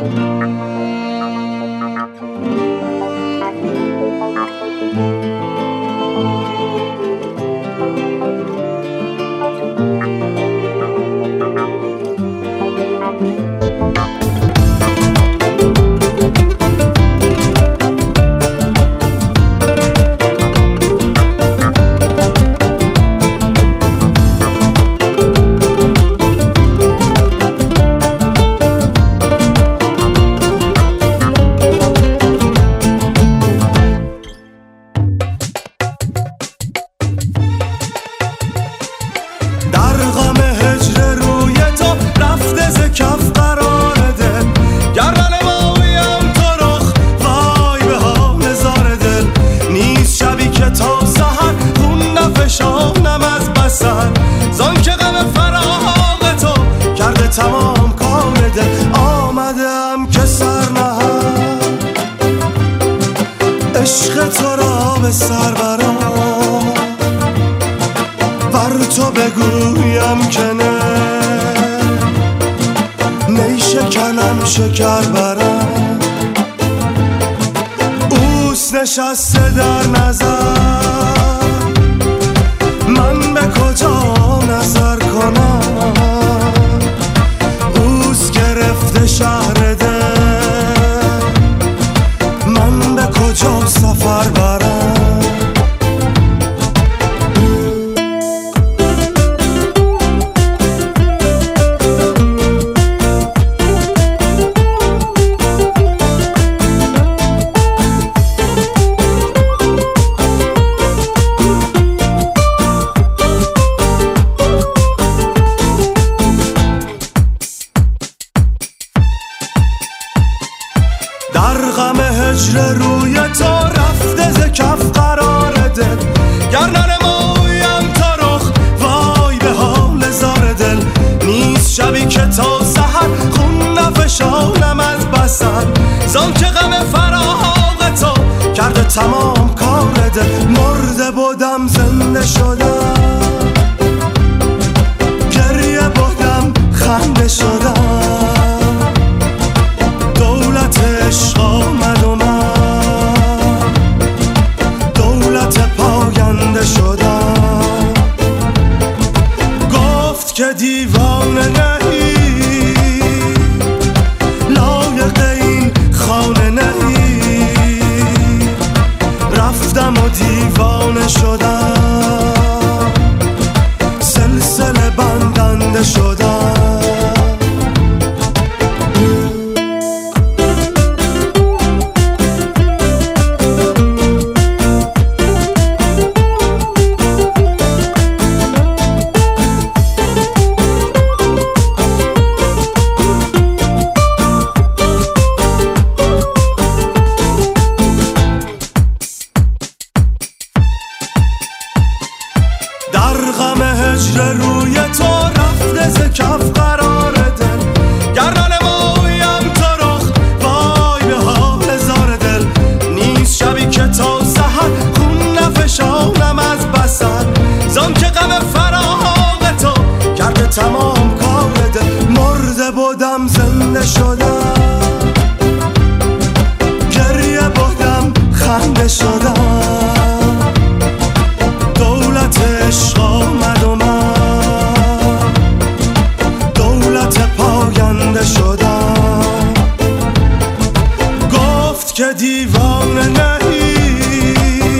تمام کار دل آمدم که سر نهم عشق تو را به سر برم بر تو بگویم که نه نیشکنم شکر برم اوست نشسته در نظر من به کجا نظر کنم شهر دل من به کجا سفر برم در غم هجر روی تو رفته ز کف قرار دل گر ننمایم تو رخ وای به حال زار دل نیست شبی که تا سحر خون نفشانم از بسر زان که غم فراق تو کرده تمام کار دل مرده بودم زنده شدم گریه بودم خنده شدم عشق آمد و من دولت پاینده شدم گفت که دیوانه نهی لایق این خانه نهی رفتم و دیوانه شدم سلسله بندنده شدم در غم هجر روی تو رفته ز کف قرار دل گر ننمایم تو رخ وای به حال زار دل نیست شبی که تا سحر خون نفشانم از بسر زان که غم فراق تو کرده تمام کار دل مرده بودم زنده شدم گریه بودم خنده شدم عشق آمد و من دولت پاینده شدم گفت که دیوانه نهی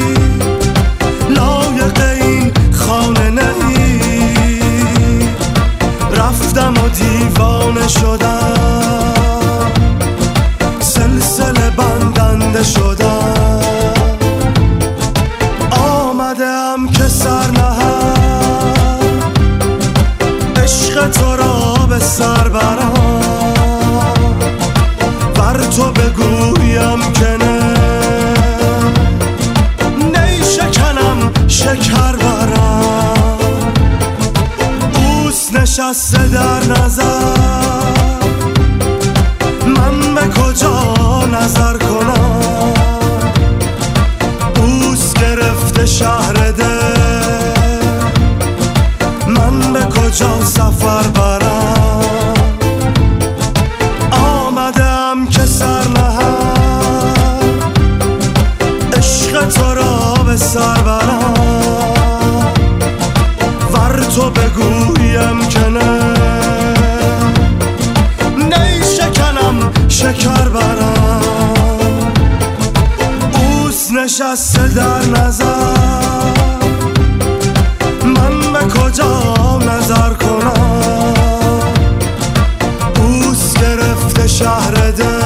لایق این خانه نهی رفتم و دیوانه شدم سلسله بندنده شدم آمدم که سر نهم عشق تو را به سر برم بر تو بگویم که نه نیشکنم شکر برم اوست نشسته در نظر من به کجا نظر کنم اوست گرفته شهر دل من به کجا سفر برم آمدم برم ور تو بگویم که نه شکنم شکر برم اوست نشسته در نظر من به کجا نظر کنم اوست گرفته شهر دل